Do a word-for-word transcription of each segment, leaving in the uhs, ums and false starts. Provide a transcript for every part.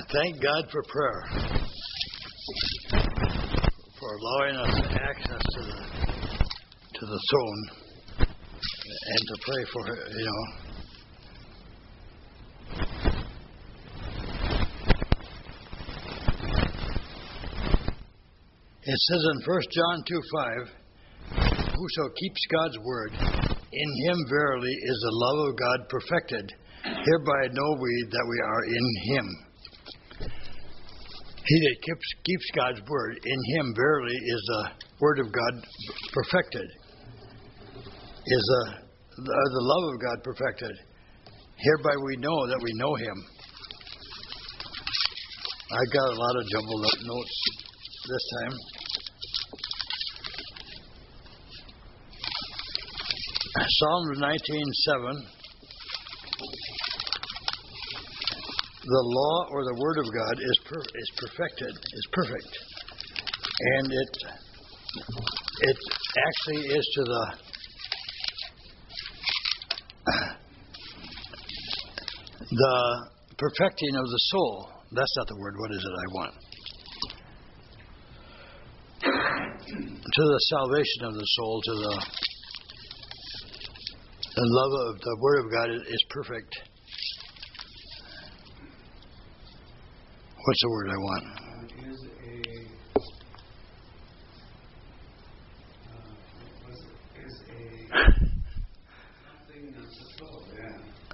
Thank God for prayer, for allowing us access to the to the throne and to pray for, you know. It says in First John two five, whoso keeps God's word, in him verily is the love of God perfected. Hereby know we that we are in him. He that keeps, keeps God's word, in him verily is the word of God perfected. Is the, the, the love of God perfected. Hereby we know that we know him. I got a lot of jumbled up notes this time. Psalm nineteen seven. The law or the word of God is per, is perfected, is perfect, and it it actually is to the the perfecting of the soul. That's not the word. What is it I want? To the salvation of the soul, to the the love of the word of God is, is perfect. What's the word I want? Uh, is a uh, was it, is a something that's a soul, yeah.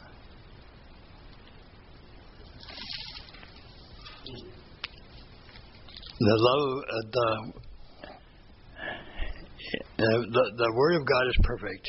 The love, uh, the, the the the word of God is perfect.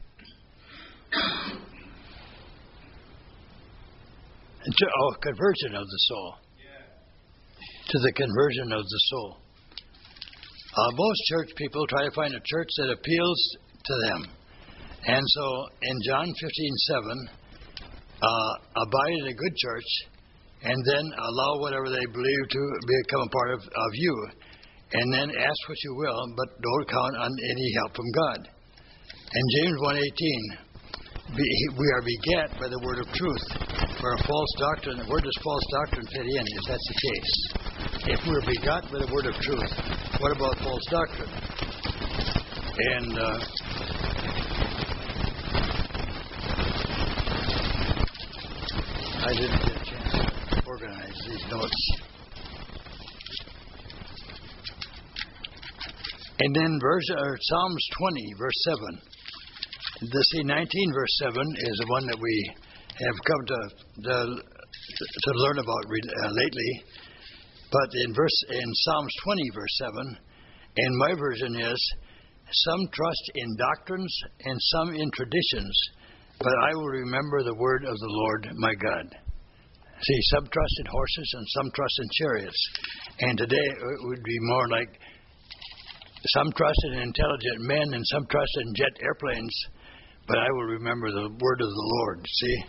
To, oh, conversion of the soul. To the conversion of the soul. Uh, most church people try to find a church that appeals to them. And so in John fifteen seven, uh, abide in a good church and then allow whatever they believe to become a part of, of you. And then ask what you will, but don't count on any help from God. And James one eighteen, we are begat by the word of truth. For a false doctrine, where does false doctrine fit in if that's the case? If we're begot by the word of truth, what about false doctrine? And uh, I didn't get a chance to organize these notes. And then verse, or Psalms twenty, verse seven. The see nineteen, verse seven is the one that we have come to to, to learn about uh, lately. But in verse in Psalms twenty, verse seven, and my version is, some trust in doctrines and some in traditions, but I will remember the word of the Lord my God. See, some trust in horses and some trust in chariots. And today it would be more like some trust in intelligent men and some trust in jet airplanes, but I will remember the word of the Lord. See?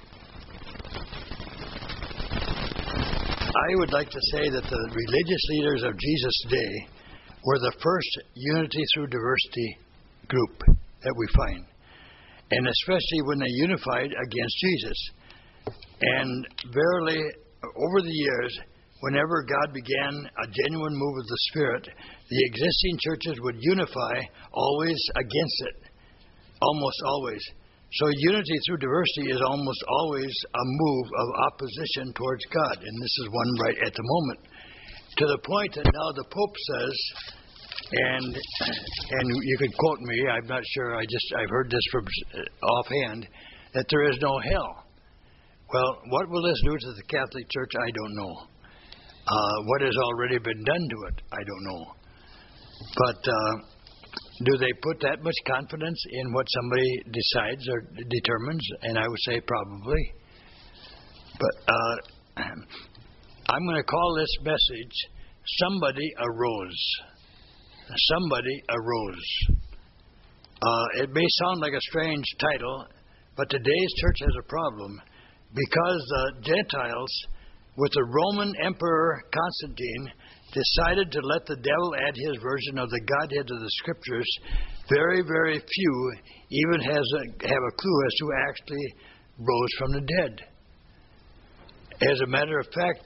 I would like to say that the religious leaders of Jesus' day were the first unity through diversity group that we find, and especially when they unified against Jesus. And verily, over the years, whenever God began a genuine move of the Spirit, the existing churches would unify always against it, almost always. So unity through diversity is almost always a move of opposition towards God, and this is one right at the moment. To the point that now the Pope says, and and you could quote me, I'm not sure, I just I've heard this from offhand, that there is no hell. Well, what will this do to the Catholic Church? I don't know. Uh, what has already been done to it? I don't know. But uh, do they put that much confidence in what somebody decides or determines? And I would say probably. But uh, I'm going to call this message, Somebody Arose. Somebody Arose. Uh, it may sound like a strange title, but today's church has a problem because the Gentiles, with the Roman Emperor Constantine, decided to let the devil add his version of the Godhead to the Scriptures. Very, very few even has a, have a clue as to who actually rose from the dead. As a matter of fact,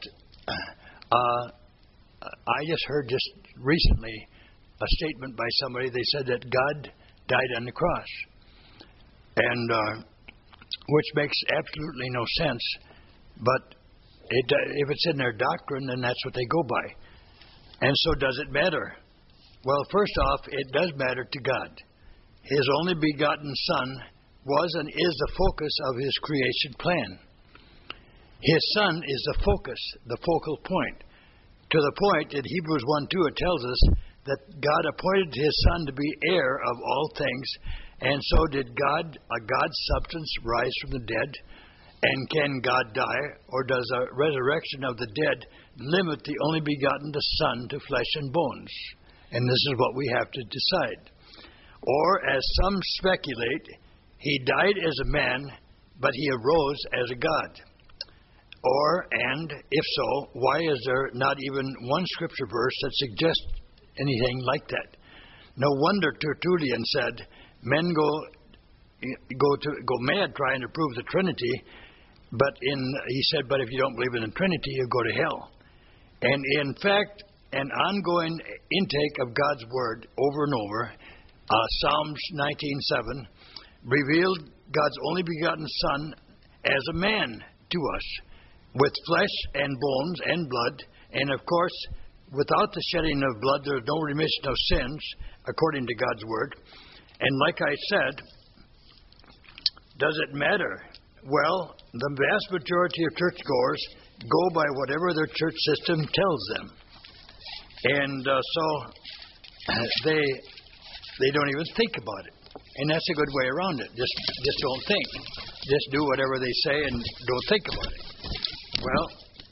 uh, I just heard just recently a statement by somebody. They said that God died on the cross, and uh, which makes absolutely no sense. But it, if it's in their doctrine, then that's what they go by. And so, does it matter? Well, first off, it does matter to God. His only begotten Son was and is the focus of His creation plan. His Son is the focus, the focal point. To the point in Hebrews one two, it tells us that God appointed His Son to be heir of all things, and so did God, a God's substance, rise from the dead? And can God die, or does a resurrection of the dead limit the only begotten Son to flesh and bones? And this is what we have to decide. Or, as some speculate, He died as a man, but He arose as a God. Or, and if so, why is there not even one scripture verse that suggests anything like that? No wonder Tertullian said, men go go to go mad trying to prove the Trinity, but in he said, but if you don't believe in the Trinity, you go to hell. And in fact, an ongoing intake of God's Word over and over, uh, Psalms nineteen seven, revealed God's only begotten Son as a man to us, with flesh and bones and blood, and of course, without the shedding of blood, there is no remission of sins, according to God's Word. And like I said, does it matter? Well, the vast majority of churchgoers go by whatever their church system tells them. And uh, so they they don't even think about it. And that's a good way around it. Just, just don't think. Just do whatever they say and don't think about it. Well,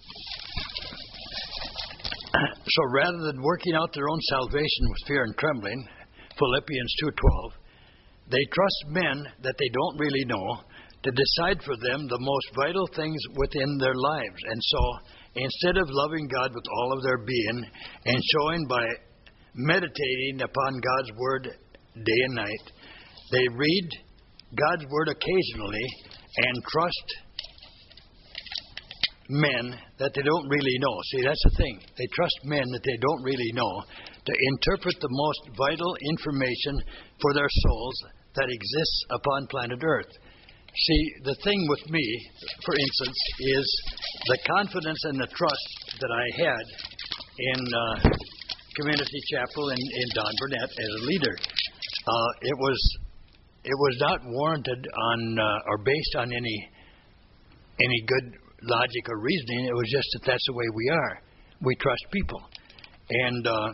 so rather than working out their own salvation with fear and trembling, Philippians two twelve, they trust men that they don't really know to decide for them the most vital things within their lives. And so, instead of loving God with all of their being and showing by meditating upon God's Word day and night, they read God's Word occasionally and trust men that they don't really know. See, that's the thing. They trust men that they don't really know to interpret the most vital information for their souls that exists upon planet Earth. See, the thing with me, for instance, is the confidence and the trust that I had in uh, Community Chapel in, in Don Burnett as a leader. Uh, it was it was not warranted on uh, or based on any any good logic or reasoning. It was just that that's the way we are. We trust people, and uh,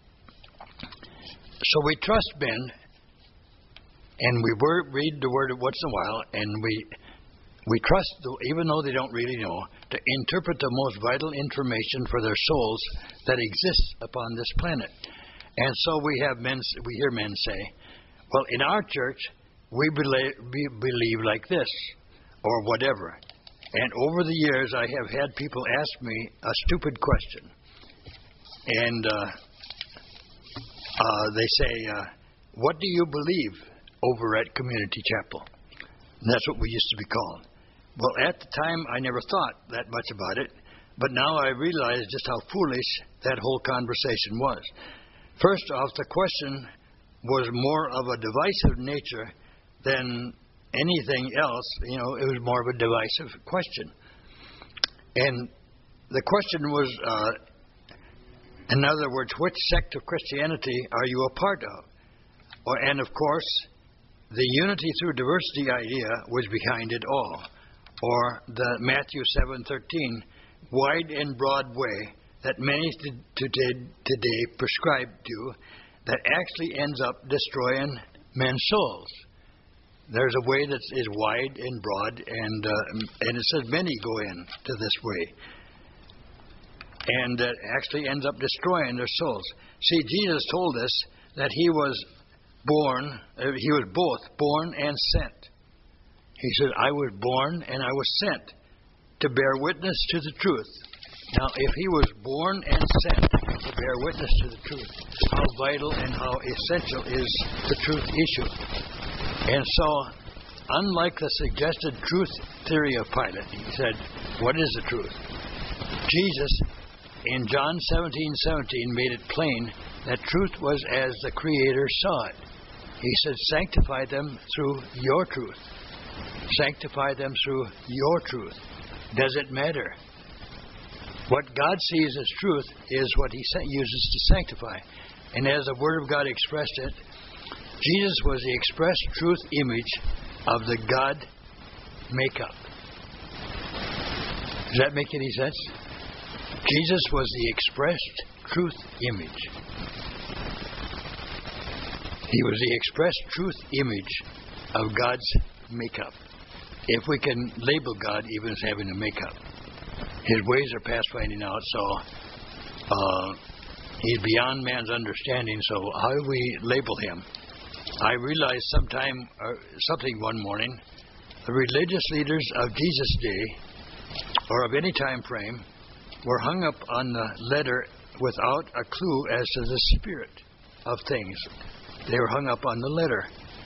so we trust men. And we were, read the Word once in a while, and we we trust, even though they don't really know, to interpret the most vital information for their souls that exists upon this planet. And so we have men, we hear men say, well, in our church, we believe, we believe like this, or whatever. And over the years, I have had people ask me a stupid question. And uh, uh, they say, uh, what do you believe over at Community Chapel? And that's what we used to be called. Well, at the time, I never thought that much about it, but now I realize just how foolish that whole conversation was. First off, the question was more of a divisive nature than anything else. You know, it was more of a divisive question. And the question was, uh, in other words, which sect of Christianity are you a part of? Or, and of course, the unity through diversity idea was behind it all, or the Matthew seven thirteen wide and broad way that many today, today prescribe to, that actually ends up destroying men's souls. There's a way that is wide and broad, and uh, and it says many go in to this way, and that actually ends up destroying their souls. See, Jesus told us that He was born, uh, he was both born and sent. He said, I was born and I was sent to bear witness to the truth. Now, if He was born and sent to bear witness to the truth, how vital and how essential is the truth issue. And so, unlike the suggested truth theory of Pilate, he said, what is the truth? Jesus, in John seventeen seventeen, made it plain that truth was as the Creator saw it. He said, sanctify them through your truth. Sanctify them through your truth. Does it matter? What God sees as truth is what He uses to sanctify. And as the Word of God expressed it, Jesus was the express truth image of the God makeup. Does that make any sense? Jesus was the expressed truth image. He was the expressed truth image of God's makeup. If we can label God even as having a makeup. His ways are past finding out, so uh, He's beyond man's understanding, so how do we label Him? I realized sometime, uh, something one morning, the religious leaders of Jesus' day, or of any time frame, were hung up on the letter without a clue as to the spirit of things. They were hung up on the letter.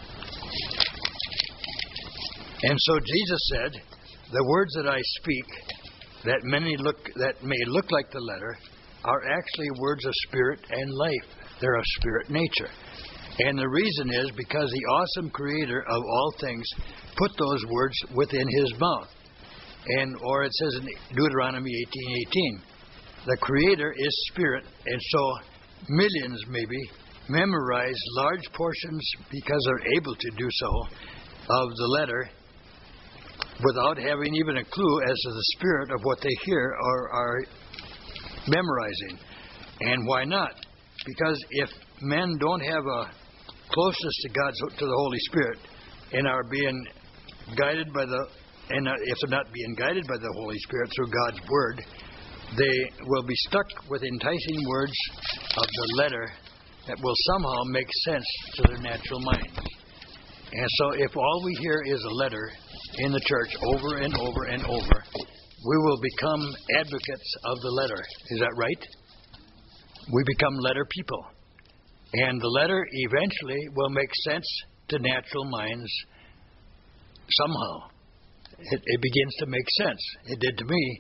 And so Jesus said, the words that I speak, that many look that may look like the letter, are actually words of spirit and life. They're of spirit nature. And the reason is because the awesome Creator of all things put those words within His mouth. And or it says in Deuteronomy eighteen eighteen, the Creator is spirit, and so millions maybe memorize large portions because they're able to do so of the letter without having even a clue as to the spirit of what they hear or are memorizing. And why not? Because if men don't have a closeness to God's to the Holy Spirit and are being guided by the and if they're not being guided by the Holy Spirit through God's Word, they will be stuck with enticing words of the letter that will somehow make sense to their natural minds. And so if all we hear is a letter in the church over and over and over, we will become advocates of the letter. Is that right? We become letter people. And the letter eventually will make sense to natural minds somehow. It, it begins to make sense. It did to me.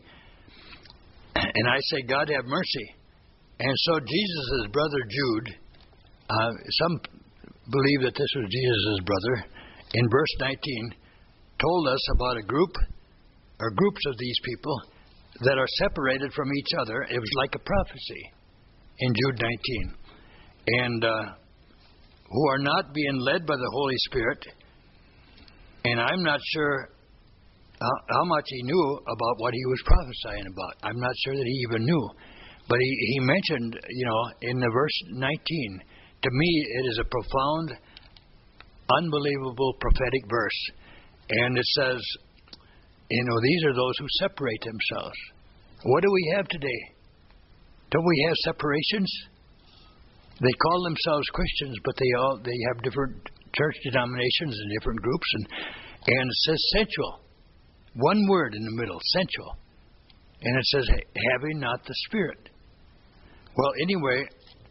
And I say, God have mercy. And so Jesus' brother Jude, uh, some believe that this was Jesus' brother, in verse nineteen, told us about a group, or groups of these people, that are separated from each other. It was like a prophecy in Jude nineteen. And uh, who are not being led by the Holy Spirit. And I'm not sure how, how much he knew about what he was prophesying about. I'm not sure that he even knew. But he, he mentioned, you know, in the verse nineteen, to me it is a profound, unbelievable prophetic verse. And it says, you know, these are those who separate themselves. What do we have today? Don't we have separations? They call themselves Christians, but they all they have different church denominations and different groups, and and it says sensual. One word in the middle, sensual. And it says, having not the Spirit. Well, anyway,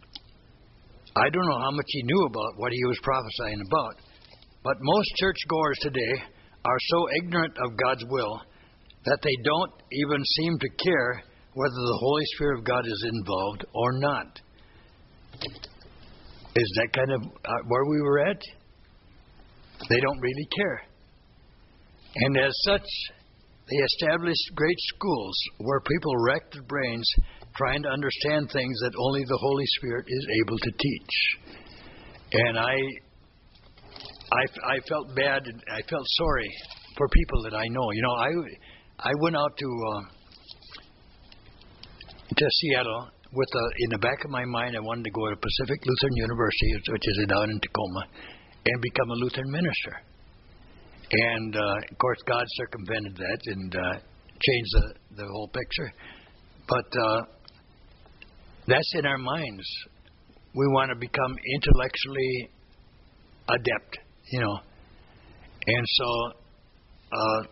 I don't know how much he knew about what he was prophesying about, but most churchgoers today are so ignorant of God's will that they don't even seem to care whether the Holy Spirit of God is involved or not. Is that kind of uh, where we were at? They don't really care. And as such, they established great schools where people wrecked their brains trying to understand things that only the Holy Spirit is able to teach. And I, I, I felt bad. And I felt sorry for people that I know. You know, I, I went out to uh, to Seattle with a, in the back of my mind, I wanted to go to Pacific Lutheran University, which is down in Tacoma, and become a Lutheran minister. And, uh, of course, God circumvented that and uh, changed the, the whole picture. But uh, that's in our minds. We want to become intellectually adept, you know. And so, uh,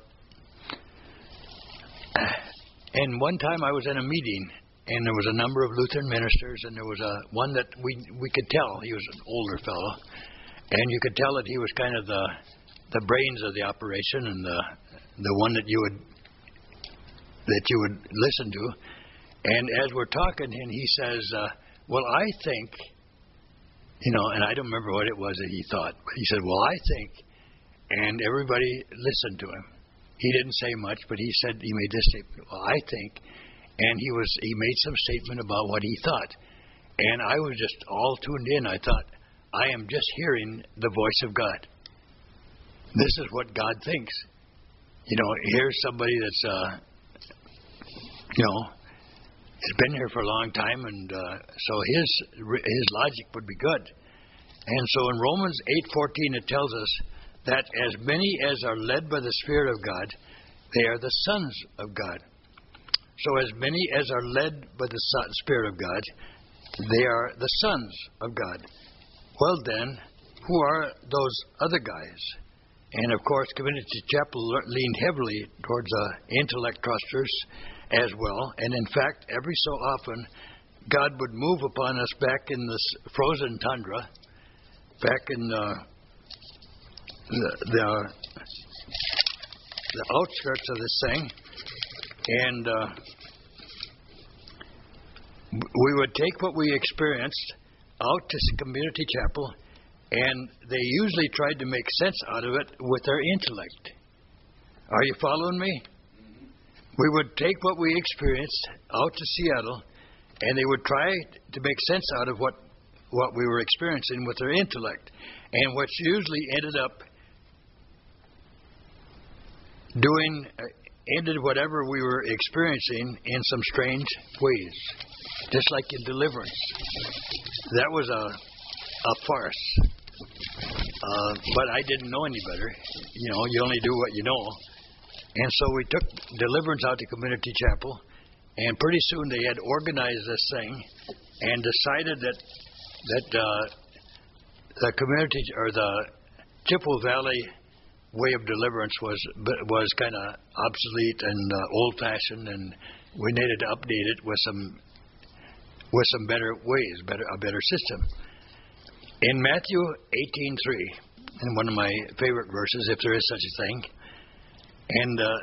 and one time I was in a meeting, and there was a number of Lutheran ministers, and there was a one that we we could tell he was an older fellow, and you could tell that he was kind of the the brains of the operation and the the one that you would that you would listen to. And as we're talking, and he says, uh, well, I think, you know, and I don't remember what it was that he thought, but he said, well, I think, and everybody listened to him. He didn't say much, but he said, he made this statement, well, I think, and he was, he made some statement about what he thought. And I was just all tuned in. I thought, I am just hearing the voice of God. This is what God thinks. You know, here's somebody that's, uh, you know, has been here for a long time, and uh, so his his logic would be good. And so in Romans eight fourteen it tells us that as many as are led by the Spirit of God, they are the sons of God. So as many as are led by the Spirit of God, they are the sons of God. Well then, who are those other guys? And of course, Community Chapel leaned heavily towards uh, intellect trusters as well. And in fact, every so often, God would move upon us back in this frozen tundra, back in uh, the, the the outskirts of this thing, and uh, we would take what we experienced out to Community Chapel, and they usually tried to make sense out of it with their intellect. Are you following me? We would take what we experienced out to Seattle, and they would try to make sense out of what, what we were experiencing with their intellect. And which usually ended up doing, uh, ended whatever we were experiencing in some strange ways, just like in deliverance. That was a, a farce. Uh, but I didn't know any better. You know, you only do what you know. And so we took deliverance out to Community Chapel, and pretty soon they had organized this thing and decided that that uh, the community or the Chippewa Valley way of deliverance was was kind of obsolete and uh, old-fashioned, and we needed to update it with some with some better ways, better a better system. In Matthew eighteen three, and one of my favorite verses, if there is such a thing, and uh,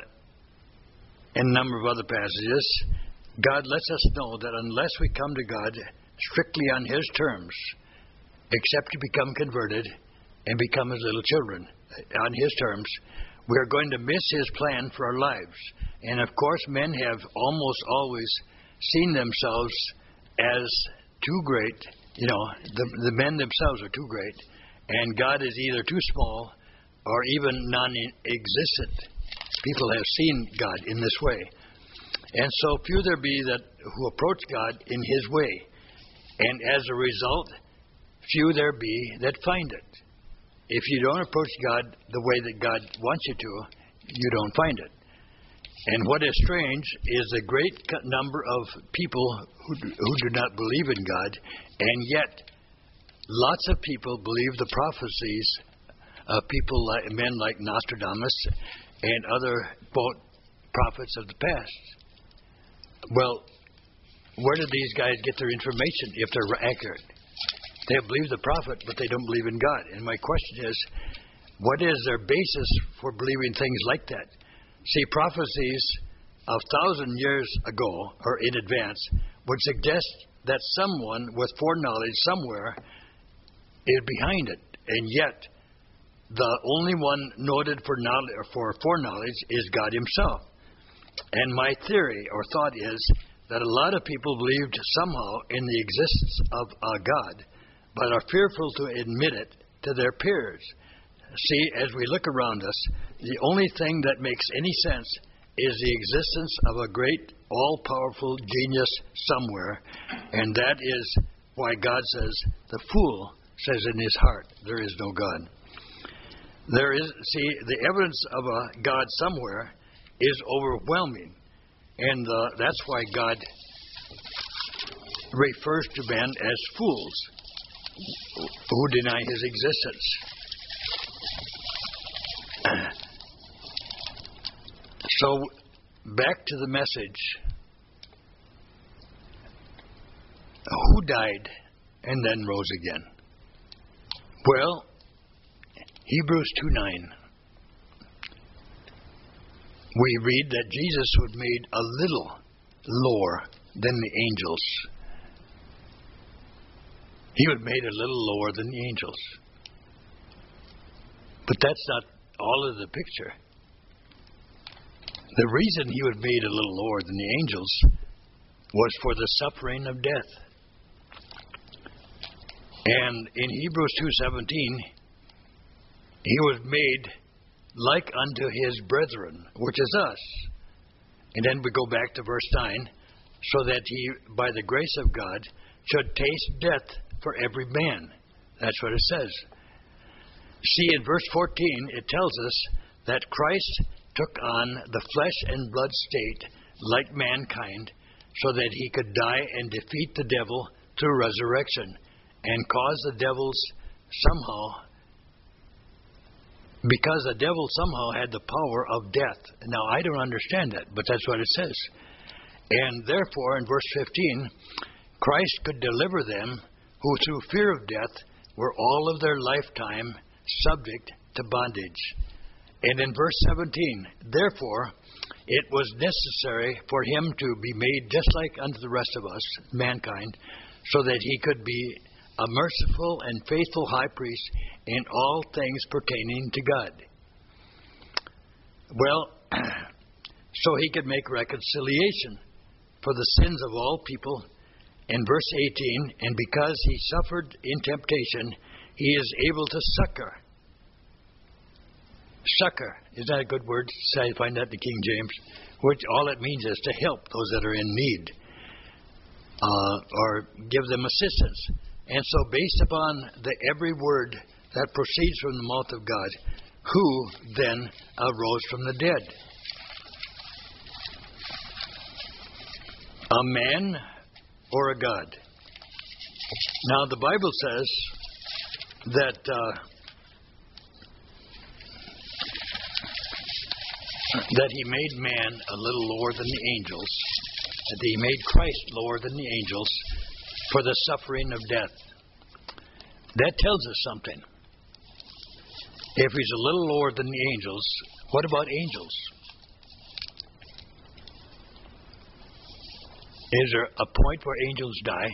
in a number of other passages, God lets us know that unless we come to God strictly on His terms, except to become converted and become His little children on His terms, we are going to miss His plan for our lives. And of course, men have almost always seen themselves as too great. You know, the, the men themselves are too great, and God is either too small or even non-existent. People have seen God in this way. And so few there be that who approach God in His way. And as a result, few there be that find it. If you don't approach God the way that God wants you to, you don't find it. And what is strange is the great number of people who do, who do not believe in God, and yet lots of people believe the prophecies of people like men like Nostradamus and other quote, prophets of the past. Well, where do these guys get their information if they're accurate? They believe the prophet, but they don't believe in God. And my question is, what is their basis for believing things like that? See, prophecies of thousand years ago or in advance would suggest that someone with foreknowledge somewhere is behind it, and yet the only one noted for knowledge or for foreknowledge is God Himself. And my theory or thought is that a lot of people believed somehow in the existence of a God, but are fearful to admit it to their peers. See, as we look around us, the only thing that makes any sense is the existence of a great, all-powerful genius somewhere, and that is why God says, the fool says in his heart, there is no God. There is, see, the evidence of a God somewhere is overwhelming, and uh, that's why God refers to men as fools who deny His existence. So, back to the message. Who died and then rose again? Well, Hebrews two nine. we read that Jesus was made a little lower than the angels. He was made a little lower than the angels. But that's not all of the picture. The reason he was made a little lower than the angels was for the suffering of death. And in Hebrews two seventeen, he was made like unto his brethren, which is us. And then we go back to verse nine, so that he, by the grace of God, should taste death for every man. That's what it says. See, in verse fourteen, it tells us that Christ took on the flesh and blood state like mankind, so that he could die and defeat the devil through resurrection, and cause the devils somehow, because the devil somehow had the power of death. Now, I don't understand that, but that's what it says. And therefore, in verse fifteen, Christ could deliver them who through fear of death were all of their lifetime subject to bondage. And in verse seventeen, therefore, it was necessary for him to be made just like unto the rest of us, mankind, so that he could be a merciful and faithful high priest in all things pertaining to God. Well, so he could make reconciliation for the sins of all people. In verse eighteen, and because he suffered in temptation, he is able to succor. Succor, is that a good word? I find that in the King James, which all it means is to help those that are in need, uh, or give them assistance. And so based upon the every word that proceeds from the mouth of God, who then arose from the dead? A man or a God? Now the Bible says that uh, that he made man a little lower than the angels, that he made Christ lower than the angels for the suffering of death. That tells us something. If he's a little lower than the angels, what about angels? Is there a point where angels die?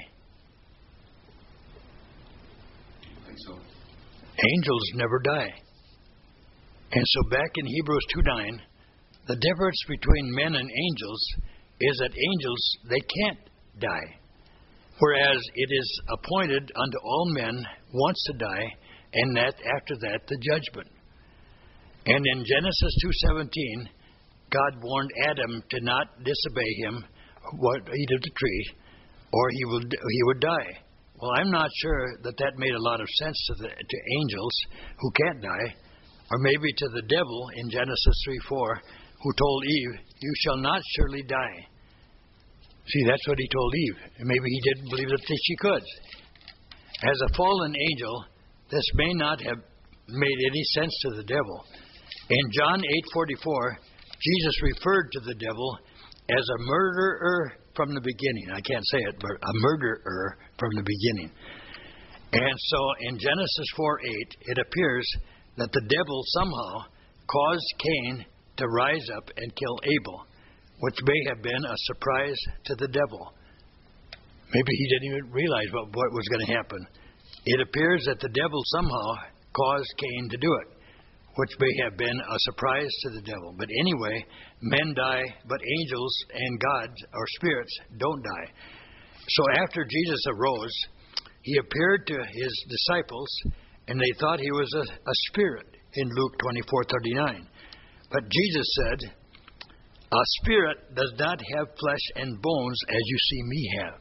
I think so. Angels never die. And so back in Hebrews two nine, the difference between men and angels is that angels, they can't die. Whereas it is appointed unto all men once to die, and that after that the judgment. And in Genesis two seventeen, God warned Adam to not disobey him, what eat of the tree, or he would he would die. Well, I'm not sure that that made a lot of sense to the to angels who can't die, or maybe to the devil in Genesis three four, who told Eve, "You shall not surely die." See, that's what he told Eve. And maybe he didn't believe that she could. As a fallen angel, this may not have made any sense to the devil. In John eight forty-four, Jesus referred to the devil as a murderer from the beginning. I can't say it, but a murderer from the beginning. And so in Genesis four eight, it appears that the devil somehow caused Cain to rise up and kill Abel, which may have been a surprise to the devil. Maybe he didn't even realize what, what was going to happen. It appears that the devil somehow caused Cain to do it, which may have been a surprise to the devil. But anyway, men die, but angels and gods or spirits don't die. So after Jesus arose, he appeared to his disciples, and they thought he was a, a spirit in Luke twenty-four thirty-nine. But Jesus said, "A spirit does not have flesh and bones as you see me have."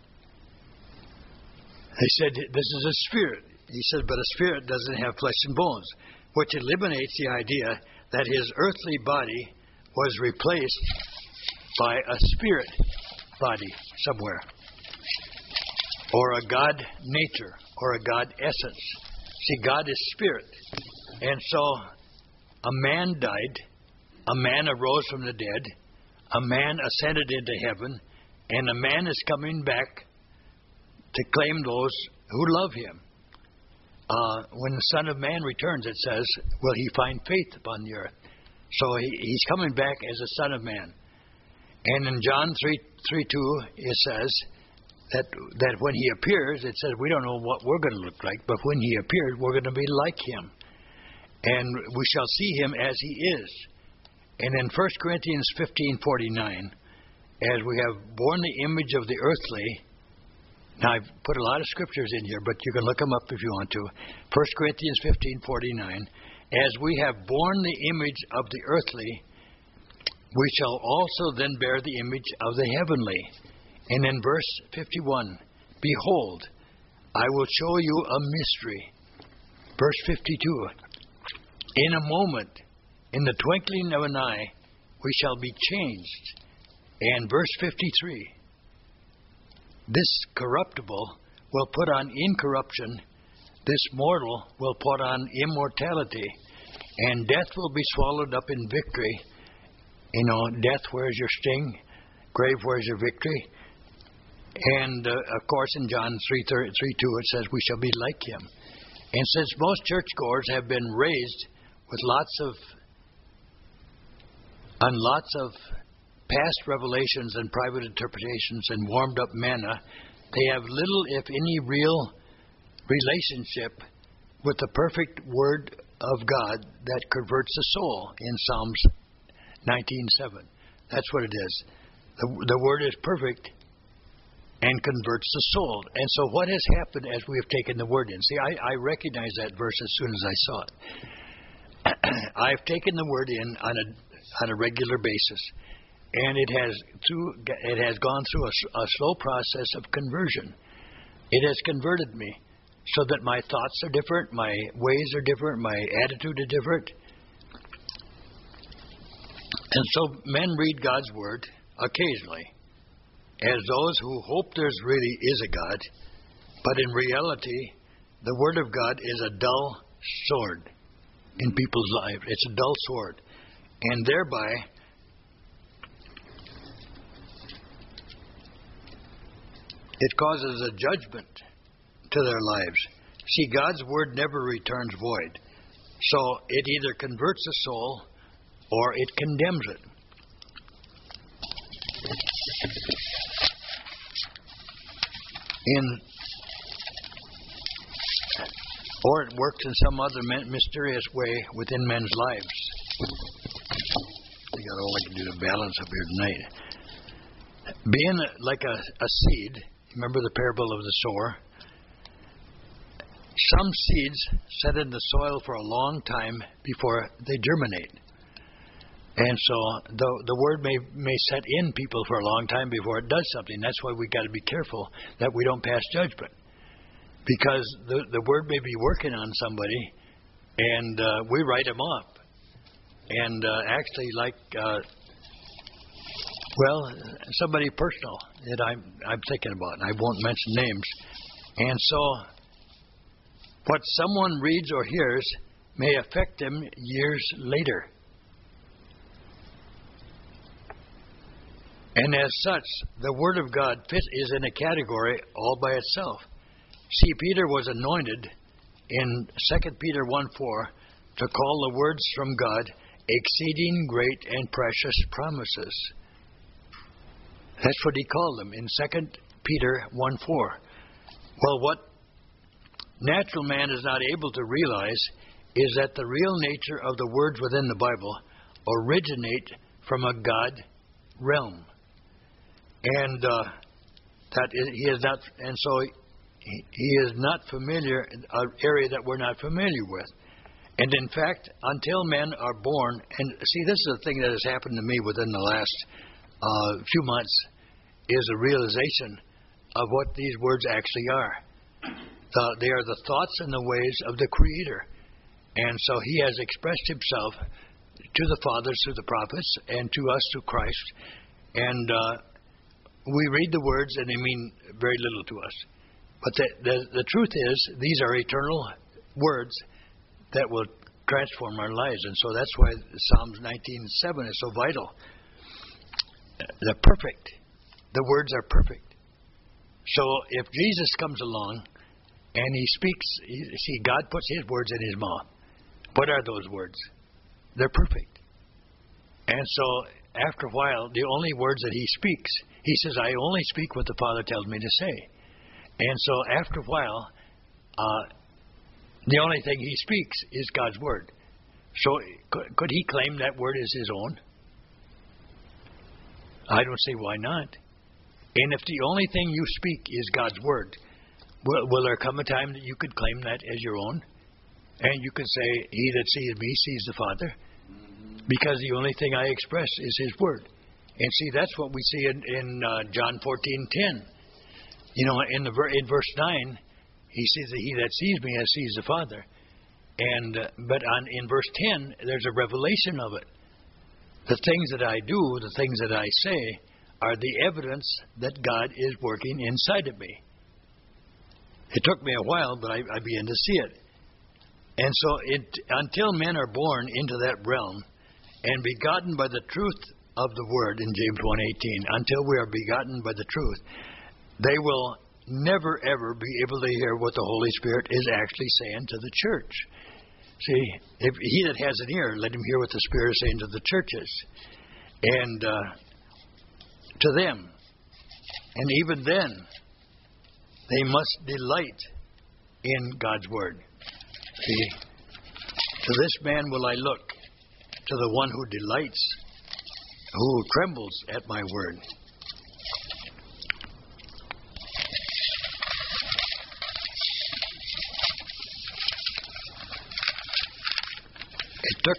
They said, "This is a spirit." He said, "But a spirit doesn't have flesh and bones," which eliminates the idea that his earthly body was replaced by a spirit body somewhere, or a God nature, or a God essence. See, God is spirit. And so a man died, a man arose from the dead, a man ascended into heaven, and a man is coming back to claim those who love him. Uh, when the Son of Man returns, it says, will he find faith upon the earth? So he, he's coming back as a Son of Man. And in John three three two, it says that that when he appears, it says we don't know what we're going to look like, but when he appears, we're going to be like him. And we shall see him as he is. And in First Corinthians fifteen forty-nine, as we have borne the image of the earthly, now I've put a lot of scriptures in here, but you can look them up if you want to. First Corinthians fifteen forty-nine, as we have borne the image of the earthly, we shall also then bear the image of the heavenly. And in verse fifty-one, behold, I will show you a mystery. Verse fifty-two, in a moment, in the twinkling of an eye, we shall be changed. And verse fifty-three, this corruptible will put on incorruption, this mortal will put on immortality, and death will be swallowed up in victory. You know, death, where's your sting? Grave, where's your victory? And, uh, of course, in John three two, it says we shall be like him. And since most churchgoers have been raised with lots of, on lots of past revelations and private interpretations and warmed up manna, they have little, if any, real relationship with the perfect Word of God that converts the soul in Psalms nineteen seven. That's what it is. The, the Word is perfect and converts the soul. And so what has happened as we have taken the Word in? See, I, I recognize that verse as soon as I saw it. I've taken the Word in on a on a regular basis, and it has through it has gone through a, a slow process of conversion. It has converted me so that my thoughts are different, my ways are different, my attitude is different. And so men read God's Word occasionally as those who hope there's really is a God, but in reality, the Word of God is a dull sword in people's lives. It's a dull sword. And thereby, it causes a judgment to their lives. See, God's Word never returns void. So it either converts the soul or it condemns it. In or it works in some other mysterious way within men's lives. I got all I can do to balance up here tonight. Being like a, a seed, remember the parable of the sower? Some seeds set in the soil for a long time before they germinate. And so the the word may may set in people for a long time before it does something. That's why we got to be careful that we don't pass judgment, because the the word may be working on somebody, and uh, we write them off. And uh, actually, like uh, well, somebody personal that I'm I'm thinking about, and I won't mention names. And so, what someone reads or hears may affect them years later. And as such, the Word of God fit, is in a category all by itself. See, Peter was anointed in Second Peter one four to call the words from God exceeding great and precious promises. That's what he called them in Second Peter one four. Well, what natural man is not able to realize is that the real nature of the words within the Bible originate from a God realm. And uh, that is, he is not, and so he, he is not familiar, an area that we're not familiar with. And in fact, until men are born, and see, this is the thing that has happened to me within the last uh, few months, is a realization of what these words actually are. The, they are the thoughts and the ways of the Creator. And so he has expressed himself to the fathers through the prophets and to us through Christ. And uh, we read the words and they mean very little to us. But the, the, the truth is, these are eternal words that will transform our lives. And so that's why Psalms nineteen seven is so vital. They're perfect. The words are perfect. So if Jesus comes along and he speaks, see, God puts his words in his mouth. What are those words? They're perfect. And so after a while, the only words that he speaks, he says, I only speak what the Father tells me to say. And so after a while, uh, the only thing he speaks is God's word. So could, could he claim that word as his own? I don't see why not. And if the only thing you speak is God's word, will, will there come a time that you could claim that as your own? And you could say, he that sees me sees the Father? Because the only thing I express is his word. And see, that's what we see in, in uh, John fourteen ten. You know, in, the, in verse nine, he says that he that sees me has sees the Father. And uh, But on, in verse ten, there's a revelation of it. The things that I do, the things that I say, are the evidence that God is working inside of me. It took me a while, but I, I began to see it. And so it, until men are born into that realm and begotten by the truth of the word in James one eighteen, until we are begotten by the truth, they will never, ever be able to hear what the Holy Spirit is actually saying to the church. See, if he that has an ear, let him hear what the Spirit is saying to the churches. And uh, to them. And even then, they must delight in God's word. See, to this man will I look, to the one who delights, who trembles at my word. It took,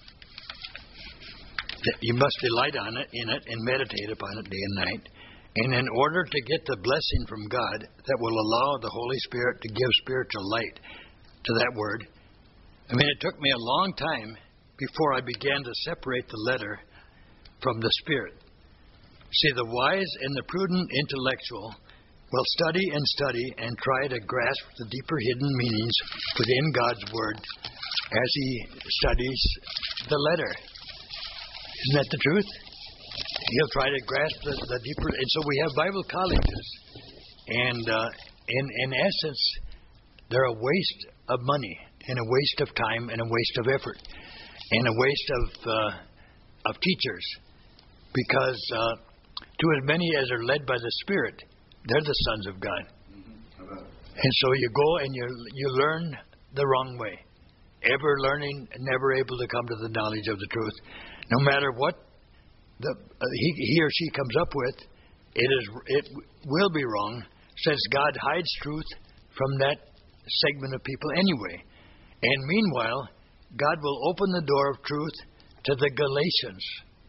you must delight on it, in it, and meditate upon it day and night. And in order to get the blessing from God that will allow the Holy Spirit to give spiritual light to that word, I mean, it took me a long time before I began to separate the letter from the spirit. See, the wise and the prudent intellectual will study and study and try to grasp the deeper hidden meanings within God's word as he studies the letter. Isn't that the truth? He'll try to grasp the, the deeper... And so we have Bible colleges. And uh, in, in essence, they're a waste of money and a waste of time and a waste of effort and a waste of, uh, of teachers. Because uh, to as many as are led by the Spirit, they're the sons of God. Mm-hmm. And so you go and you you learn the wrong way. Ever learning, never able to come to the knowledge of the truth. No matter what the, uh, he, he or she comes up with, it is it will be wrong, since God hides truth from that segment of people anyway. And meanwhile, God will open the door of truth to the Galatians,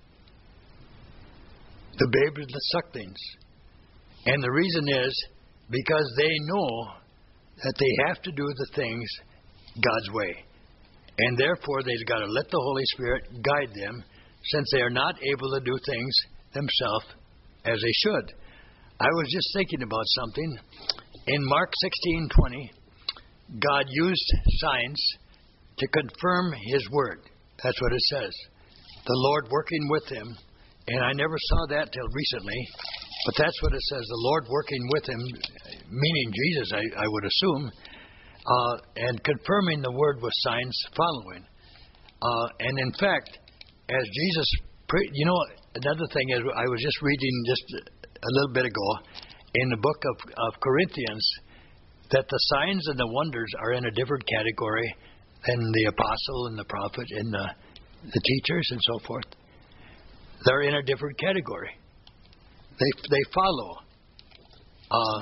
the babes and the sucklings. And the reason is because they know that they have to do the things God's way. And therefore, they've got to let the Holy Spirit guide them, since they are not able to do things themselves as they should. I was just thinking about something. In Mark sixteen twenty, God used signs to confirm his word. That's what it says. The Lord working with him. And I never saw that till recently. But that's what it says. The Lord working with him, meaning Jesus, I, I would assume. Uh, and confirming the word with signs following. Uh, and in fact, as Jesus, pre- you know, another thing is, I was just reading just a little bit ago in the book of, of Corinthians, that the signs and the wonders are in a different category than the apostle and the prophet and the, the teachers and so forth. They're in a different category. They they follow. Uh,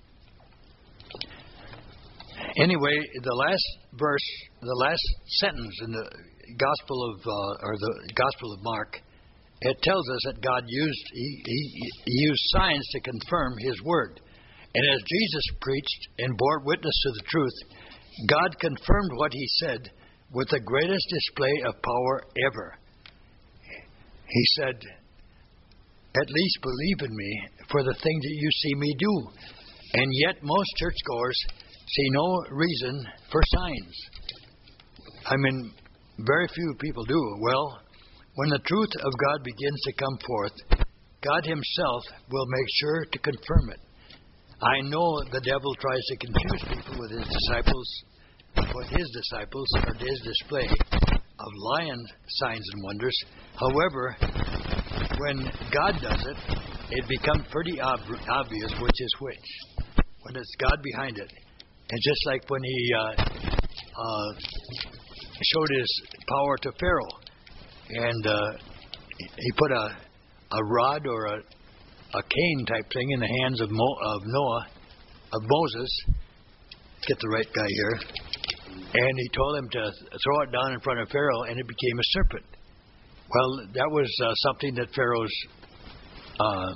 Anyway, the last verse, the last sentence in the Gospel of uh, or the Gospel of Mark, it tells us that God used he, he, he used signs to confirm his word. And as Jesus preached and bore witness to the truth, God confirmed what he said with the greatest display of power ever. He said, "At least believe in me for the things that you see me do." And yet most churchgoers see no reason for signs. I mean, very few people do. Well, when the truth of God begins to come forth, God himself will make sure to confirm it. I know the devil tries to confuse people with his disciples, with his disciples, or his display. of lion signs and wonders. However, when God does it, it becomes pretty ob- obvious which is which. When it's God behind it. And just like when he uh, uh, showed his power to Pharaoh, and uh, he put a a rod or a, a cane type thing in the hands of, Mo- of Noah, of Moses, get the right guy here, and he told him to throw it down in front of Pharaoh, and it became a serpent. Well, that was uh, something that Pharaoh's, uh,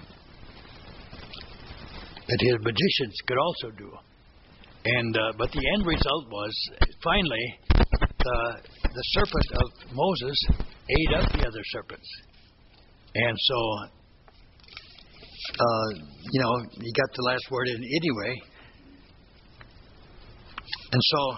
that his magicians could also do. And uh, but the end result was, finally, the, the serpent of Moses ate up the other serpents. And so, uh, you know, he got the last word in anyway. And so,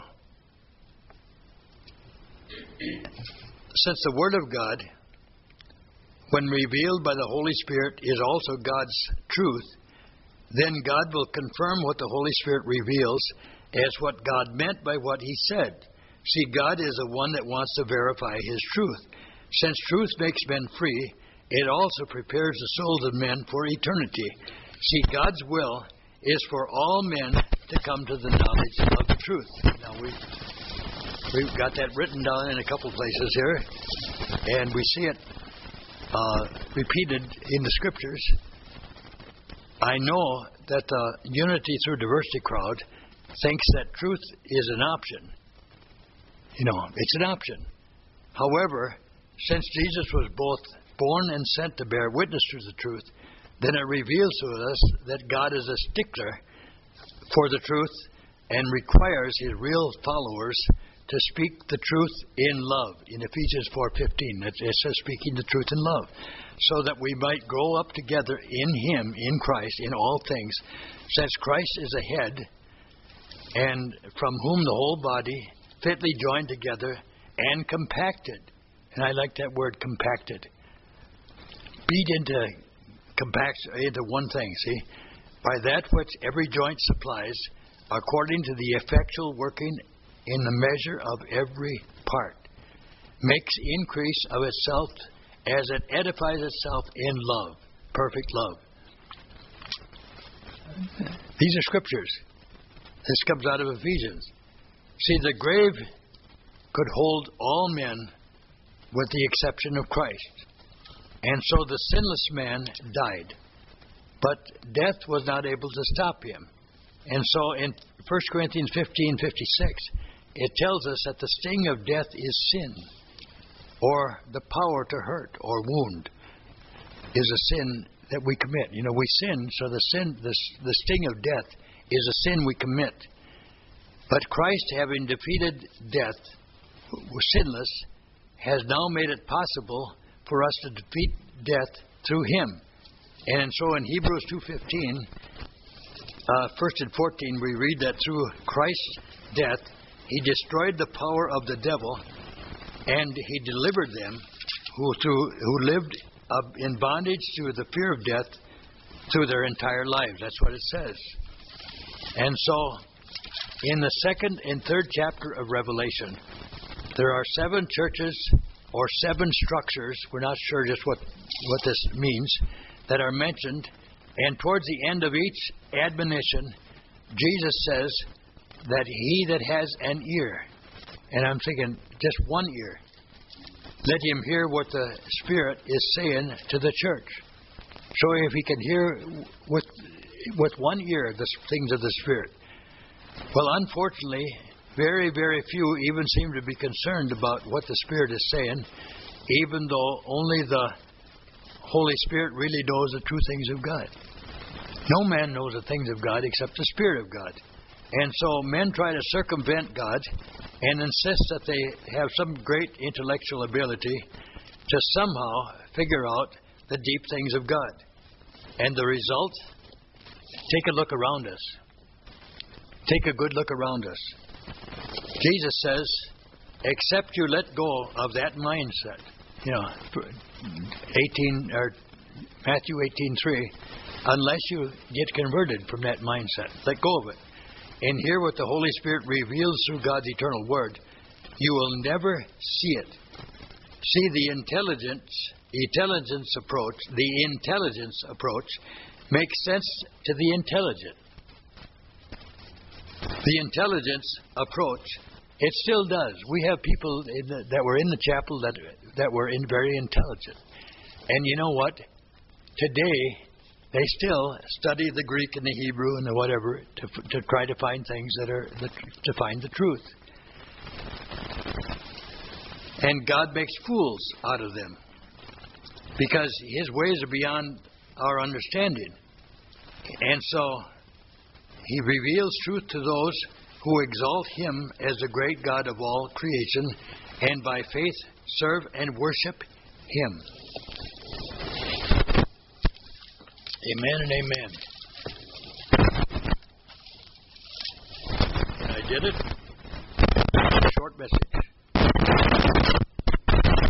since the Word of God, when revealed by the Holy Spirit, is also God's truth, then God will confirm what the Holy Spirit reveals as what God meant by what He said. See, God is the one that wants to verify His truth. Since truth makes men free, it also prepares the souls of men for eternity. See, God's will is for all men to come to the knowledge of the truth. Now, we've, we've got that written down in a couple places here, and we see it uh, repeated in the Scriptures. I know that the Unity Through Diversity crowd thinks that truth is an option. You know, it's an option. However, since Jesus was both born and sent to bear witness to the truth, then it reveals to us that God is a stickler for the truth and requires His real followers to speak the truth in love. In Ephesians four fifteen, it says speaking the truth in love, so that we might grow up together in Him, in Christ, in all things, since Christ is a head, and from whom the whole body, fitly joined together and compacted, and I like that word, compacted, beat into compact into one thing, see, by that which every joint supplies, according to the effectual working in the measure of every part, makes increase of itself as it edifies itself in love, perfect love. These are scriptures. This comes out of Ephesians. See, the grave could hold all men with the exception of Christ. And so the sinless man died. But death was not able to stop him. And so in First Corinthians fifteen fifty-six, it tells us that the sting of death is sin, or the power to hurt or wound is a sin that we commit. You know, we sin, so the sin, the, the sting of death is a sin we commit. But Christ, having defeated death, was sinless, has now made it possible for us to defeat death through Him. And so in Hebrews two fifteen, uh, first and fourteen, we read that through Christ's death, He destroyed the power of the devil, and He delivered them who through who lived uh, in bondage through the fear of death through their entire lives. That's what it says. And so, in the second and third chapter of Revelation, there are seven churches or seven structures, we're not sure just what, what this means, that are mentioned. And towards the end of each admonition, Jesus says that he that has an ear, and I'm thinking just one ear, let him hear what the Spirit is saying to the church. So if he can hear with, with one ear the things of the Spirit. Well, unfortunately, very, very few even seem to be concerned about what the Spirit is saying, even though only the Holy Spirit really knows the true things of God. No man knows the things of God except the Spirit of God. And so men try to circumvent God and insist that they have some great intellectual ability to somehow figure out the deep things of God. And the result? Take a look around us. Take a good look around us. Jesus says, except you let go of that mindset, you know, eighteen or Matthew eighteen three, unless you get converted from that mindset, let go of it, and hear what the Holy Spirit reveals through God's eternal Word, you will never see it. See, the intelligence, intelligence approach, the intelligence approach makes sense to the intelligent. The intelligence approach, it still does. We have people in the, that were in the chapel that that were in very intelligent. And you know what? Today, they still study the Greek and the Hebrew and the whatever to to try to find things that are the, to find the truth. And God makes fools out of them because His ways are beyond our understanding. And so He reveals truth to those who exalt Him as the great God of all creation and by faith serve and worship Him. Amen and amen. And I did it. Short message.